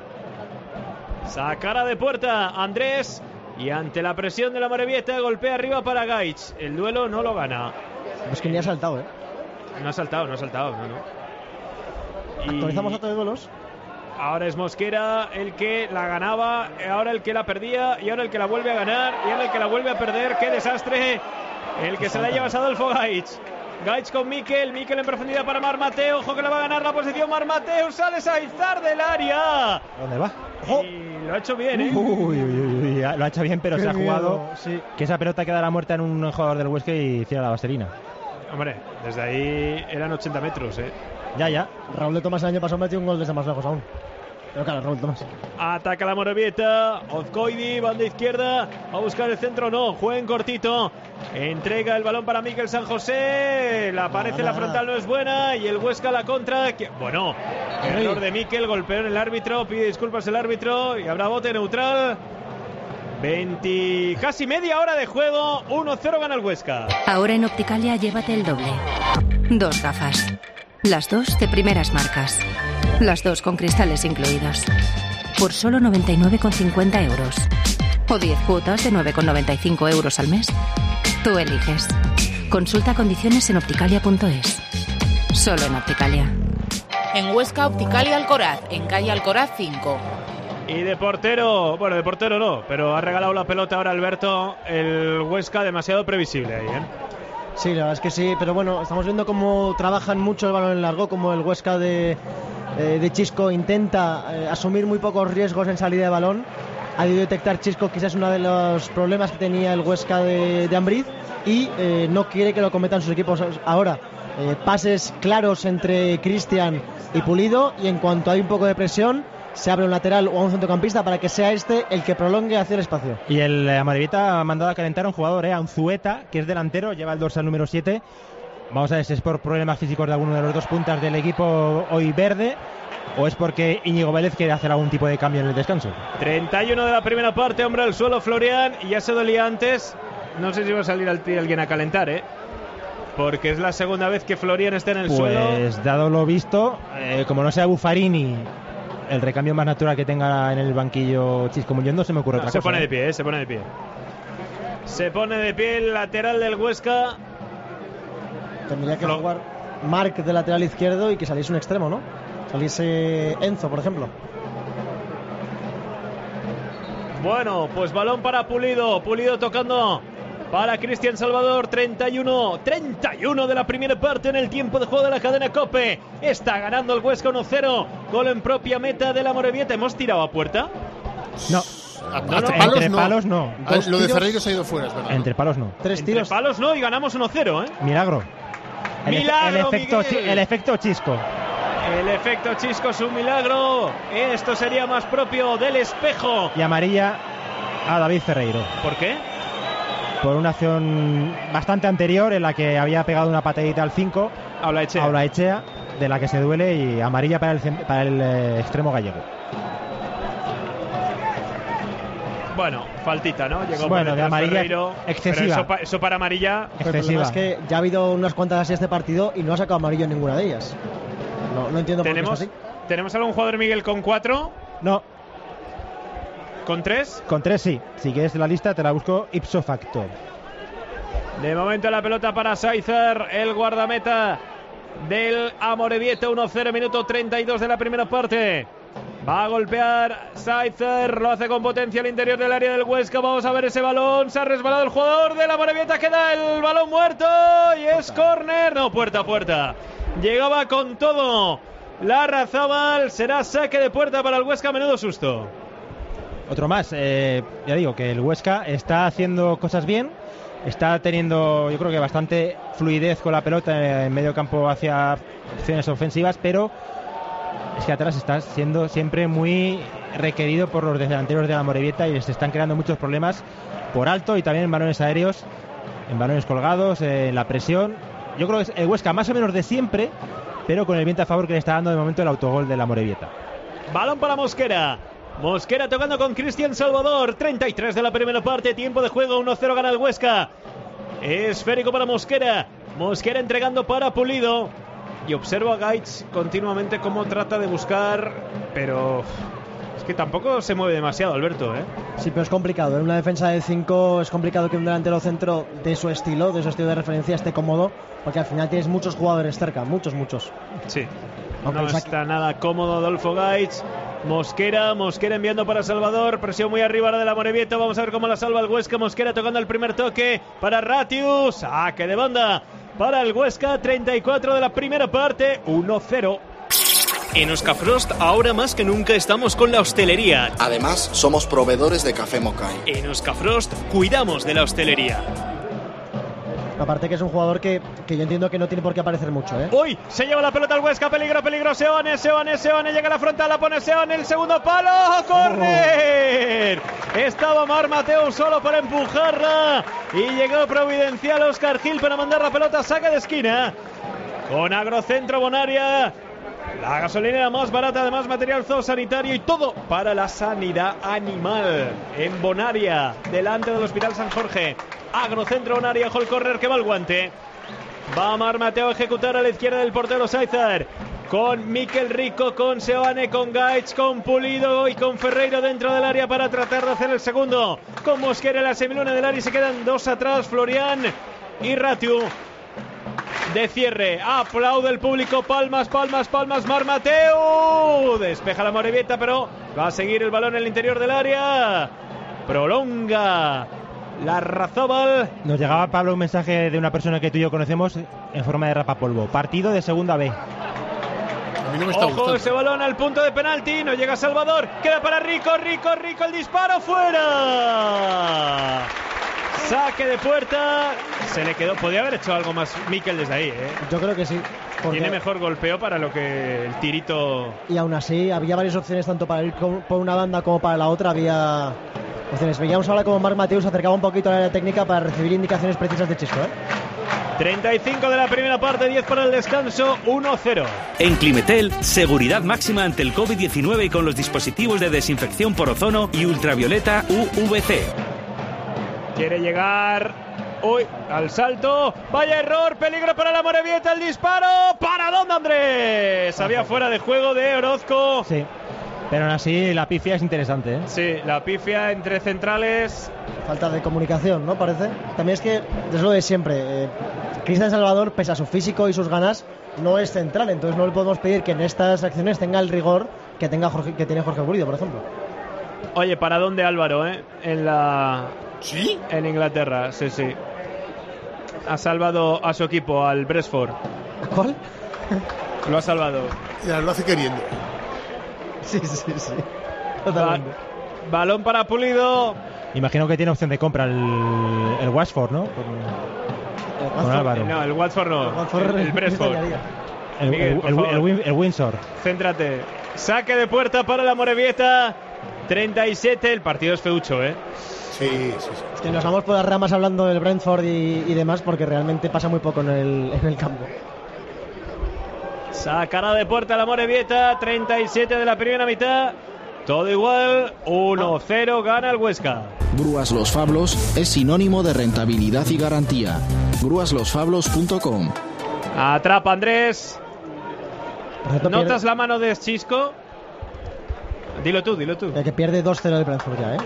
Sacara de puerta Andrés. Y ante la presión de la Morevieta, golpea arriba para Gaich. El duelo no lo gana. Es que ni ha saltado, ¿eh? No ha saltado, no. ¿Actualizamos datos de duelos? Ahora es Mosquera el que la ganaba, ahora el que la perdía y ahora el que la vuelve a ganar y ahora el que la vuelve a perder. ¡Qué desastre! El que se la lleva es Adolfo Gaich. Gaich con Mikel en profundidad para Marc Mateu. Ojo que le va a ganar la posición Marc Mateu. Sale Sáizar del área. ¿Dónde va? Y lo ha hecho bien, ¿eh? Uy, lo ha hecho bien, pero se ha jugado que esa pelota quedara muerta en un jugador del Huesca y hiciera la vaselina. Hombre, desde ahí eran 80 metros, ¿eh? Ya. Raúl de Tomás el año pasado metió un gol desde más lejos aún. Pero claro, Raúl Tomás. Ataca la Morevieta. Ozcoidi, banda izquierda. A buscar el centro, no. Juega en cortito. Entrega el balón para Mikel San José. La aparece la frontal, no es buena. Y el Huesca la contra. Bueno, error de Mikel. Golpeó en el árbitro. Pide disculpas el árbitro. Y habrá bote neutral. Casi media hora de juego. 1-0 gana el Huesca. Ahora en Opticalia llévate el doble. 2 gafas. Las 2 de primeras marcas. Las 2 con cristales incluidos. Por solo 99,50 euros. O 10 cuotas de 9,95 euros al mes. Tú eliges. Consulta condiciones en opticalia.es. Solo en Opticalia. En Huesca, Opticalia Alcoraz, en calle Alcoraz 5. Y de portero, bueno, de portero no, pero ha regalado la pelota ahora Alberto. El Huesca demasiado previsible ahí, ¿eh? Sí, la verdad es que sí, pero bueno, estamos viendo cómo trabajan mucho el balón en largo, como el Huesca de Chisco intenta asumir muy pocos riesgos en salida de balón. Ha debido detectar Chisco quizás uno de los problemas que tenía el Huesca de Ambriz y no quiere que lo cometan sus equipos ahora. Pases claros entre Cristian y Pulido, y en cuanto hay un poco de presión se abre un lateral o a un centrocampista para que sea este el que prolongue hacia el espacio. Y el Amorebieta ha mandado a calentar a un jugador, a Unzueta, que es delantero, lleva el dorsal número 7. Vamos a ver si es por problemas físicos de alguno de los dos puntas del equipo hoy verde, o es porque Íñigo Vélez quiere hacer algún tipo de cambio en el descanso. 31 de la primera parte, hombre al suelo Florian, y ya se dolía antes. No sé si va a salir alguien a calentar, porque es la segunda vez que Florian está en el suelo. Pues dado lo visto, como no sea Buffarini el recambio más natural que tenga en el banquillo Chisco Muñoz, no se me ocurre otra cosa. Se pone de pie, se pone de pie. Se pone de pie el lateral del Huesca. Tendría que jugar Marc de lateral izquierdo y que saliese un extremo, ¿no? Saliese Enzo, por ejemplo. Bueno, pues balón para Pulido. Pulido tocando para Cristian Salvador. 31 de la primera parte en el tiempo de juego de la cadena COPE. Está ganando el Huesca 1-0. Gol en propia meta de la Morevieta. ¿Hemos tirado a puerta? No. Entre palos no. Lo de Ferreiro se ha ido fuera, es verdad. Entre palos no. Entre palos no, y ganamos 1-0, Milagro. El efecto Chisco. El efecto Chisco es un milagro. Esto sería más propio del espejo. Y amarilla a David Ferreiro. ¿Por qué? Por una acción bastante anterior en la que había pegado una patadita al 5 a Olaechea, de la que se duele, y amarilla para el extremo gallego. Bueno, faltita, ¿no? Llegó de amarilla Ferreiro, excesiva. Pero eso para amarilla excesiva. El problema es que ya ha habido unas cuantas así este partido y no ha sacado amarillo en ninguna de ellas. No entiendo por qué es así. ¿Tenemos algún jugador, Miguel, con 4? No. ¿Con 3? Con 3 sí. Si quieres la lista te la busco ipso facto. De momento la pelota para Sáizar, el guardameta del Amorebieta. 1-0, minuto 32 de la primera parte. Va a golpear Sáizar, lo hace con potencia al interior del área del Huesca. Vamos a ver ese balón. Se ha resbalado el jugador de la Amorebieta, queda el balón muerto y es córner. No, puerta. Llegaba con todo Larrazábal. Será saque de puerta para el Huesca. Menudo susto. Otro más. Ya digo que el Huesca está haciendo cosas bien. Está teniendo, yo creo que bastante fluidez con la pelota en medio campo hacia opciones ofensivas, pero es que atrás está siendo siempre muy requerido por los delanteros de la Amorebieta y les están creando muchos problemas por alto y también en balones aéreos, en balones colgados, en la presión. Yo creo que es el Huesca más o menos de siempre, pero con el viento a favor que le está dando de momento el autogol de la Amorebieta. Balón para Mosquera. Mosquera tocando con Cristian Salvador. 33 de la primera parte, tiempo de juego, 1-0 gana el Huesca. Esférico para Mosquera. Mosquera entregando para Pulido. Y observo a Gaich continuamente cómo trata de buscar, pero es que tampoco se mueve demasiado, Alberto, Sí, pero es complicado. En una defensa de 5 es complicado que un delantero centro de su estilo de referencia esté cómodo, porque al final tienes muchos jugadores cerca, muchos. Sí. No está nada cómodo Adolfo Gaich. Mosquera enviando para Salvador, presión muy arriba de la Amorebieta. Vamos a ver cómo la salva el Huesca. Mosquera tocando el primer toque para Ratius, saque de banda para el Huesca, 34 de la primera parte, 1-0. En Oscafrost, ahora más que nunca estamos con la hostelería. Además, somos proveedores de café Mokai. En Oscafrost, cuidamos de la hostelería. Aparte que es un jugador que yo entiendo que no tiene por qué aparecer mucho, ¿eh? ¡Uy! Se lleva la pelota al Huesca, peligro, Seoane, llega a la frontal, la pone Seoane, el segundo palo, ¡córner! Estaba Marc Mateu solo para empujarla y llegó providencial Óscar Gil para mandar la pelota a saque de esquina. Con Agrocentro Bonaria, la gasolinera más barata, además material zoosanitario y todo para la sanidad animal en Bonaria, delante del Hospital San Jorge. Agrocentro Bonaria, Hall Corner que va al guante. Va Marc Mateu a ejecutar a la izquierda del portero Sáizar. Con Miquel Rico, con Seoane, con Gaich, con Pulido y con Ferreiro dentro del área para tratar de hacer el segundo. Con Mosquera en la semiluna del área y se quedan dos atrás, Florian y Ratiu. De cierre, aplaude el público, palmas, Marc Mateu. Despeja la Morevieta, pero va a seguir el balón en el interior del área. Prolonga Larrazábal. Nos llegaba, Pablo, un mensaje de una persona que tú y yo conocemos en forma de rapapolvo. Partido de segunda B. A mí no me está Ojo, gustando. ese balón al punto de penalti, no llega Salvador, queda para Rico, el disparo fuera. Saque de puerta, se le quedó, podía haber hecho algo más Miquel desde ahí, ¿eh? Yo creo que sí. Tiene mejor golpeo para lo que el tirito. Y aún así había varias opciones, tanto para ir por una banda como para la otra, había opciones. Veíamos ahora como Marc Mateu se acercaba un poquito a la área técnica para recibir indicaciones precisas de Chisco, ¿eh? 35 de la primera parte, 10 para el descanso, 1-0. En Climetel, seguridad máxima ante el COVID-19 con los dispositivos de desinfección por ozono y ultravioleta UVC. Quiere llegar al salto, vaya error, peligro para la Morevieta, el disparo, ¿para dónde, Andrés? Había fuera de juego de Orozco. Sí, pero aún así la pifia es interesante, ¿eh? Sí, la pifia entre centrales. Falta de comunicación, ¿no? Parece. También es que, es lo de siempre, Cristian Salvador, pese a su físico y sus ganas, no es central, entonces no le podemos pedir que en estas acciones tenga el rigor que tiene Jorge Pulido, por ejemplo. Oye, ¿para dónde Álvaro, ¿Sí? En Inglaterra, sí. Ha salvado a su equipo, al Brentford. ¿Cuál? Lo ha salvado. Ya, lo hace queriendo. Sí. Totalmente. Balón para Pulido. Imagino que tiene opción de compra el Watford, ¿no? Con Álvaro. No, el Watford no. El Brentford. El Windsor. Céntrate. Saque de puerta para la Morevieta. 37. El partido es feucho, ¿eh? Sí. Es que nos vamos por las ramas hablando del Brentford y demás, porque realmente pasa muy poco en el campo. Sacará de puerta la Morevieta. 37 de la primera mitad. Todo igual. 1-0 gana el Huesca. Grúas Los Fablos es sinónimo de rentabilidad y garantía. grúaslosfablos.com. Atrapa Andrés. ¿Notas pierde... la mano de Chisco? Dilo tú. El que pierde 2-0 el Brentford ya, ¿eh?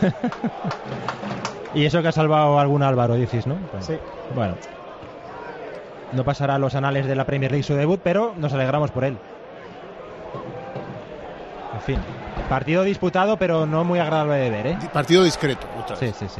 Y eso que ha salvado algún Álvaro, dices, ¿no? Sí. Bueno. No pasará a los anales de la Premier League su debut, pero nos alegramos por él. En fin. Partido disputado, pero no muy agradable de ver, ¿eh? Partido discreto. Otra vez. Sí.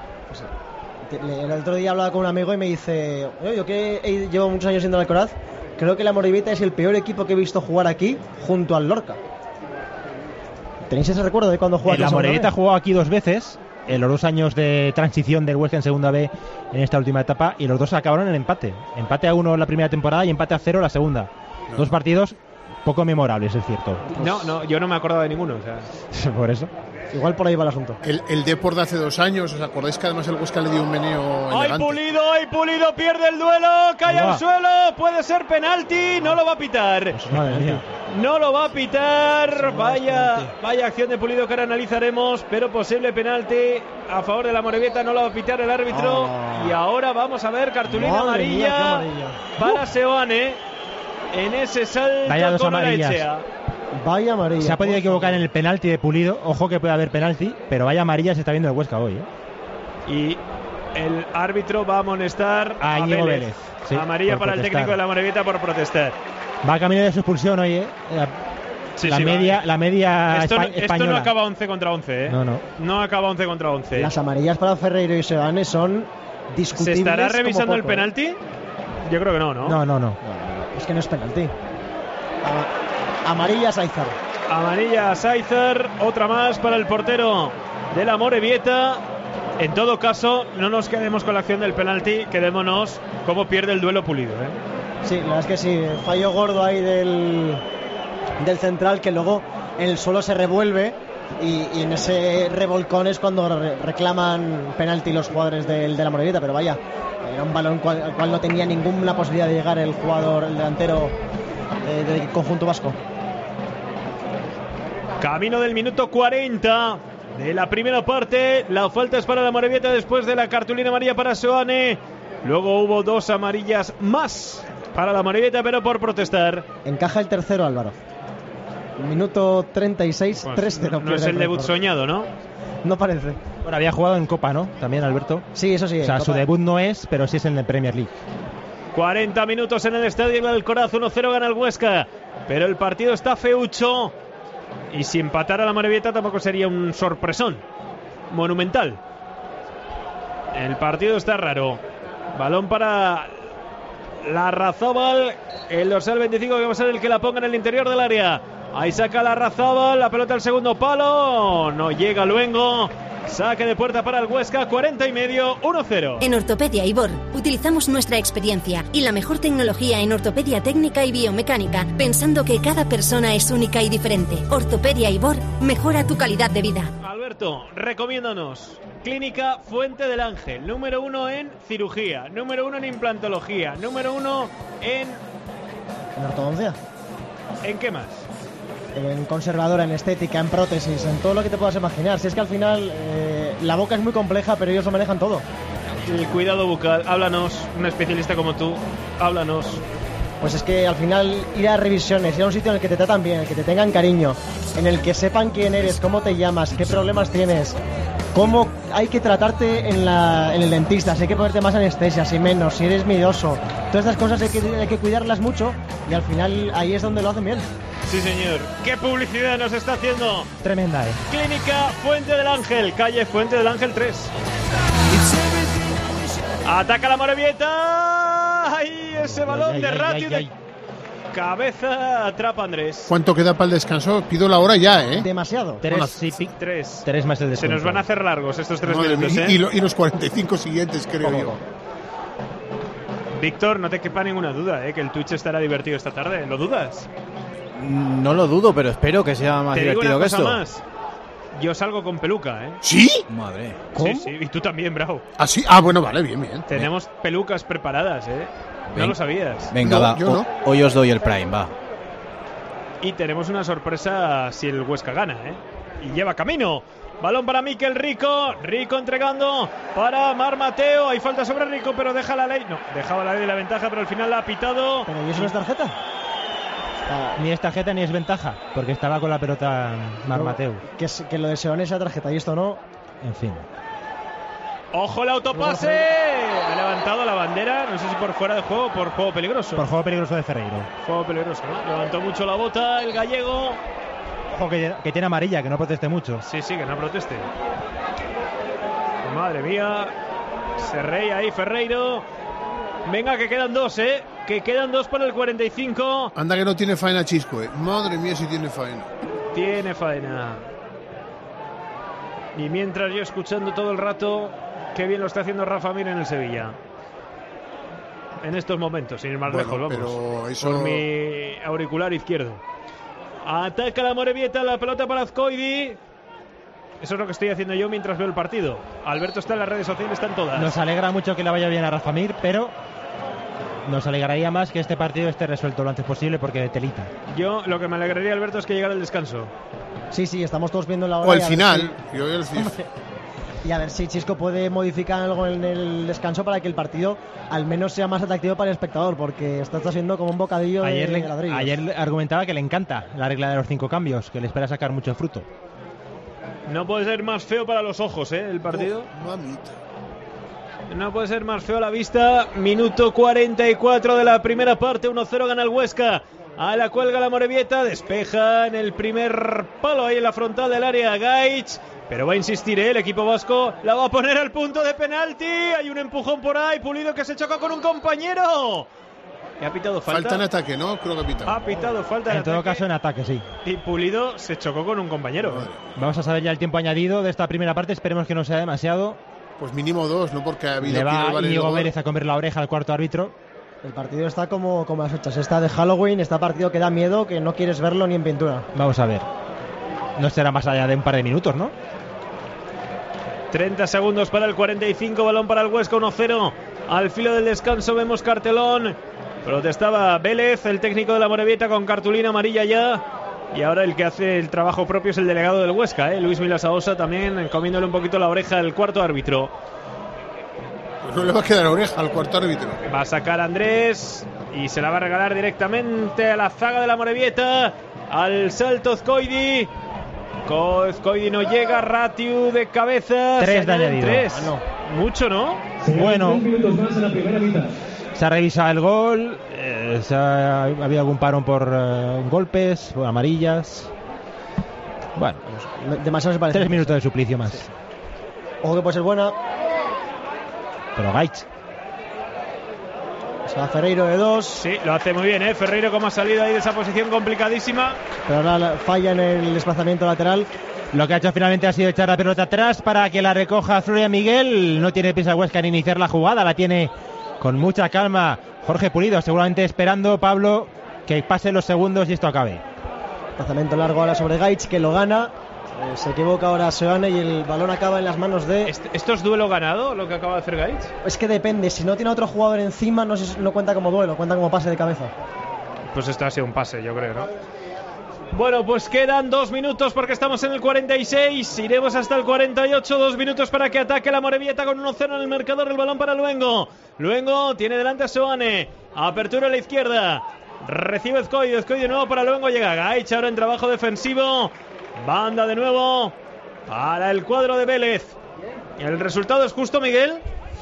El otro día hablaba con un amigo y me dice: yo que llevo muchos años siendo al Alcoraz, creo que la Morevieta es el peor equipo que he visto jugar aquí junto al Lorca. ¿Tenéis ese recuerdo de cuando jugó aquí? La Morevieta jugó aquí 2 veces en los 2 años de transición del Huesca en segunda B en esta última etapa, y los 2 acabaron en empate. Empate a 1 la primera temporada y empate a 0 la segunda. 2 partidos poco memorables, es cierto. No, yo no me acordaba de ninguno. O sea. Por eso. Igual por ahí va el asunto. El Depor de hace 2 años, ¿os acordáis que además el Huesca le dio un meneo elegante? ¡Ay, Pulido! Pierde el duelo, cae al suelo, puede ser penalti, no lo va a pitar. Pues madre mía. No lo va a pitar. Vaya acción de Pulido que ahora analizaremos, pero posible penalti a favor de la Morevieta, no lo va a pitar el árbitro. Y ahora vamos a ver cartulina amarilla para Seoane en ese salto con Olaechea. Vaya amarilla. Se ha podido equivocar en el penalti de Pulido. Ojo que puede haber penalti, pero vaya amarilla se está viendo el Huesca hoy, ¿eh? Y el árbitro va a amonestar a Íñigo Vélez. Sí, amarilla para el técnico de la Morevieta por protestar. Va camino de su expulsión hoy, ¿eh? La media esto española. No acaba 11 contra 11, ¿eh? No acaba 11 contra 11. Las amarillas para Ferreiro y Seoane son discutibles. ¿Se estará revisando como el poco, penalti? Yo creo que no. No. Es que no es penalti. Amarilla Sáizar. Amarilla Sáizar, otra más para el portero de la Amorebieta. En todo caso, no nos quedemos con la acción del penalti, quedémonos cómo pierde el duelo Pulido, ¿eh? Sí, la verdad es que sí, fallo gordo ahí del central, que luego en el suelo se revuelve y en ese revolcón es cuando reclaman penalti los jugadores de la Amorebieta, pero vaya, era un balón al cual no tenía ninguna posibilidad de llegar el delantero del conjunto vasco. Camino del minuto 40 de la primera parte. La falta es para la Amorebieta después de la cartulina amarilla para Seoane. Luego hubo 2 amarillas más para la Amorebieta, pero por protestar. Encaja el tercero, Álvaro. Minuto 36, pues 3-0. No es el debut soñado, ¿no? No parece. Bueno, había jugado en Copa, ¿no? También, Alberto. Sí, eso sí. O sea, su debut no es, pero sí es en la Premier League. 40 minutos en el estadio del Alcoraz, 1-0 gana el Huesca. Pero el partido está feucho. Y si empatara la Amorebieta tampoco sería un sorpresón monumental. El partido está raro. Balón para Larrazábal. El dorsal 25 que va a ser el que la ponga en el interior del área. Ahí saca Larrazábal, la pelota al segundo palo. No llega luego. Saque de puerta para el Huesca, 40 y medio, 1-0. En Ortopedia Ibor utilizamos nuestra experiencia y la mejor tecnología en ortopedia técnica y biomecánica, pensando que cada persona es única y diferente. Ortopedia Ibor mejora tu calidad de vida. Alberto, recomiéndanos. Clínica Fuente del Ángel, número 1 en cirugía, número 1 en implantología, número 1 en ortodoncia. ¿En qué más? En conservadora, en estética, en prótesis, en todo lo que te puedas imaginar. Si es que al final la boca es muy compleja, pero ellos lo manejan todo. El cuidado bucal, háblanos, un especialista como tú, háblanos. Pues es que al final ir a revisiones, ir a un sitio en el que te tratan bien, en el que te tengan cariño, en el que sepan quién eres, cómo te llamas, qué problemas tienes, cómo hay que tratarte en el dentista, si hay que ponerte más anestesia, si menos, si eres miedoso. Todas estas cosas hay que cuidarlas mucho y al final ahí es donde lo hacen bien. Sí, señor. ¿Qué publicidad nos está haciendo? Tremenda, ¿eh? Clínica Fuente del Ángel, calle Fuente del Ángel 3. Ataca la Amorebieta. ¡Ay! Ese balón de ratio de cabeza atrapa Andrés. ¿Cuánto queda para el descanso? Pido la hora ya, ¿eh? Demasiado. 3 más el descuento. Se nos van a hacer largos estos 3 Madre minutos, mía, ¿eh? Y los 45 siguientes, creo yo. Víctor, no te quepa ninguna duda, ¿eh? Que el Twitch estará divertido esta tarde. ¿Lo dudas? No lo dudo, pero espero que sea más divertido que esto. Te digo una cosa más. Yo salgo con peluca, ¿eh? ¿Sí? Madre. ¿Cómo? Sí, y tú también, Bravo. ¿Ah, sí? Ah, bueno, vale, bien. Tenemos pelucas preparadas, ¿eh? No lo sabías. Venga, No, va. yo no. Hoy os doy el Prime, va. Y tenemos una sorpresa si el Huesca gana, ¿eh? Y lleva camino. Balón para Miquel Rico. Rico entregando para Mar Mateo. Hay falta sobre Rico, pero deja la ley. No, dejaba la ley de la ventaja, pero al final la ha pitado. ¿Pero y eso no es tarjeta? Ni es tarjeta ni es ventaja, porque estaba con la pelota Mar Mateo. Que lo de Seoane sea tarjeta y esto no. En fin. ¡Ojo el autopase! Ha levantado la bandera, no sé si por fuera de juego o por juego peligroso. Por juego peligroso de Ferreiro. Juego peligroso, ¿no? Levantó mucho la bota el gallego. Ojo que tiene amarilla, que no proteste mucho. Sí, que no proteste. Madre mía. Se reía ahí Ferreiro. Venga, que quedan 2, ¿eh? Que quedan 2 para el 45. Anda que no tiene faena Chisco, ¿eh? Madre mía si tiene faena. Tiene faena. Y mientras yo escuchando todo el rato, qué bien lo está haciendo Rafa Mir en el Sevilla. En estos momentos, sin ir más lejos, vamos. Pero eso... Por mi auricular izquierdo. Ataca la Amorebieta, la pelota para Azcoidi. Eso es lo que estoy haciendo yo mientras veo el partido. Alberto está en las redes sociales, está en todas. Nos alegra mucho que le vaya bien a Rafa Mir, pero nos alegraría más que este partido esté resuelto lo antes posible porque telita. Yo lo que me alegraría, Alberto, es que llegara el descanso. Sí, estamos todos viendo la hora. O el final. Y a ver si Chisco puede modificar algo en el descanso para que el partido al menos sea más atractivo para el espectador, porque está siendo como un bocadillo de ladrillos. Ayer argumentaba que le encanta la regla de los 5 cambios, que le espera sacar mucho fruto. No puede ser más feo para los ojos, ¿eh? El partido. Mamita. No puede ser más feo a la vista. Minuto 44 de la primera parte. 1-0 gana el Huesca. A la cuelga la Amorebieta. Despeja en el primer palo ahí en la frontal del área Gaich. Pero va a insistir, el equipo vasco la va a poner al punto de penalti. Hay un empujón por ahí, Pulido que se choca con un compañero. Y ha pitado falta. Falta en ataque, ¿no? Creo que ha pitado. Ha pitado falta en todo caso en ataque, sí. Y Pulido se chocó con un compañero. Vamos a saber ya el tiempo añadido de esta primera parte. Esperemos que no sea demasiado. Pues mínimo 2, ¿no? Porque ha habido... Le va Íñigo Vélez a comer la oreja al cuarto árbitro. El partido está como las fechas. Está de Halloween, está partido que da miedo, que no quieres verlo ni en pintura. Vamos a ver. No será más allá de un par de minutos, ¿no? 30 segundos para el 45, balón para el Huesca, 1-0. Al filo del descanso vemos cartelón. Protestaba Vélez, el técnico de la Amorebieta, con cartulina amarilla ya. Y ahora el que hace el trabajo propio es el delegado del Huesca, Luis Vilasaosa, también comiéndole un poquito la oreja al cuarto árbitro. Pues no le va a quedar oreja al cuarto árbitro. Va a sacar Andrés y se la va a regalar directamente a la zaga de la Amorebieta. Al salto Azcoidi. Azcoidi no llega, Ratiu de cabeza. 3 de añadido. 3. Mucho, ¿no? Bueno. Se ha revisado el gol. Ha habido algún parón por golpes, por amarillas. Bueno, demasiado se parece. 3 minutos de suplicio más. Sí. Ojo que puede ser buena. Pero Gaich. Se va Ferreiro de 2. Sí, lo hace muy bien, Ferreiro, como ha salido ahí de esa posición complicadísima. Pero ahora falla en el desplazamiento lateral. Lo que ha hecho finalmente ha sido echar la pelota atrás para que la recoja Florian Miguel. No tiene prisa Huesca en iniciar la jugada, la tiene con mucha calma Jorge Pulido, seguramente esperando, Pablo, que pasen los segundos y esto acabe. Desplazamiento largo ahora sobre Gaich, que lo gana. Se equivoca ahora Seoane y el balón acaba en las manos de... ¿Esto es duelo ganado, lo que acaba de hacer Gaich? Es que depende, si no tiene otro jugador encima no cuenta como duelo, cuenta como pase de cabeza. Pues esto ha sido un pase, yo creo, ¿no? Bueno, pues quedan 2 minutos porque estamos en el 46. Iremos hasta el 48. 2 minutos para que ataque la Amorebieta con 1-0 en el marcador. El balón para Luengo. Luengo tiene delante a Seoane. Apertura a la izquierda. Recibe Azcoidi. Azcoidi de nuevo para Luengo. Llega Gaich ahora en trabajo defensivo. Banda de nuevo para el cuadro de Vélez. ¿El resultado es justo, Miguel?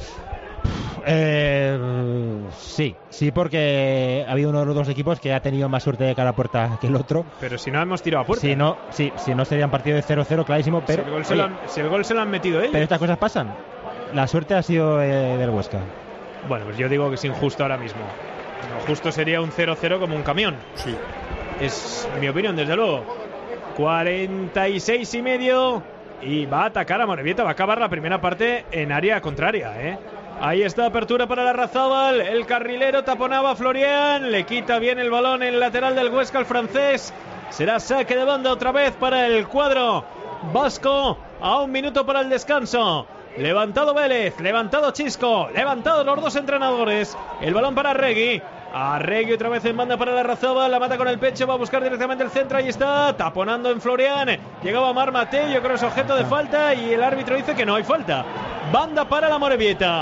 Sí, porque ha habido uno de los dos equipos que ha tenido más suerte de cara a puerta que el otro. Pero si no hemos tirado a puerta. Si no sería un partido de 0-0 clarísimo. Pero si el gol se lo han metido ellos. Pero estas cosas pasan. La suerte ha sido del Huesca. Bueno, pues yo digo que es injusto ahora mismo. Lo justo sería un 0-0 como un camión. Sí. Es mi opinión, desde luego. 46 y medio. Y va a atacar a Amorebieta. Va a acabar la primera parte en área contraria, Ahí está, apertura para Larrazábal. El carrilero taponaba a Florian. Le quita bien el balón en el lateral del Huesca al francés. Será saque de banda otra vez para el cuadro vasco. A 1 minuto para el descanso. Levantado Vélez, levantado Chisco, levantados los dos entrenadores. El balón para Arregui. Arregui otra vez en banda para Larrazábal. La mata con el pecho, va a buscar directamente el centro. Ahí está, taponando en Florian. Llegaba Mar Mateo, yo creo que es objeto de falta. Y el árbitro dice que no hay falta. Banda para la Amorebieta.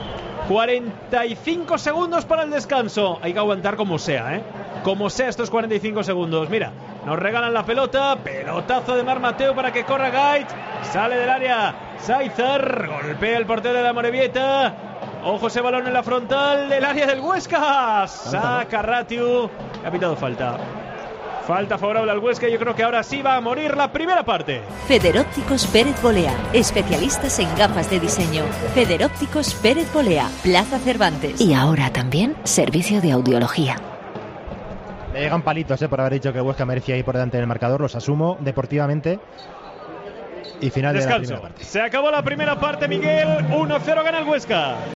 45 segundos para el descanso. Hay que aguantar como sea, como sea estos 45 segundos. Mira, nos regalan la pelota. Pelotazo de Mar Mateo para que corra Gaich. Sale del área Saizar. Golpea el portero de la Amorebieta. Ojo ese balón en la frontal del área del Huesca. Saca Ratiu. Ha pitado falta. Falta favorable al Huesca. Yo creo que ahora sí va a morir la primera parte. Federópticos Pérez Bolea. Especialistas en gafas de diseño. Federópticos Pérez Bolea. Plaza Cervantes. Y ahora también servicio de audiología. Le llegan palitos por haber dicho que Huesca merecía ir por delante del marcador. Los asumo deportivamente. Y final Descanso. De la primera parte. Se acabó la primera parte, Miguel. 1-0 gana el Huesca.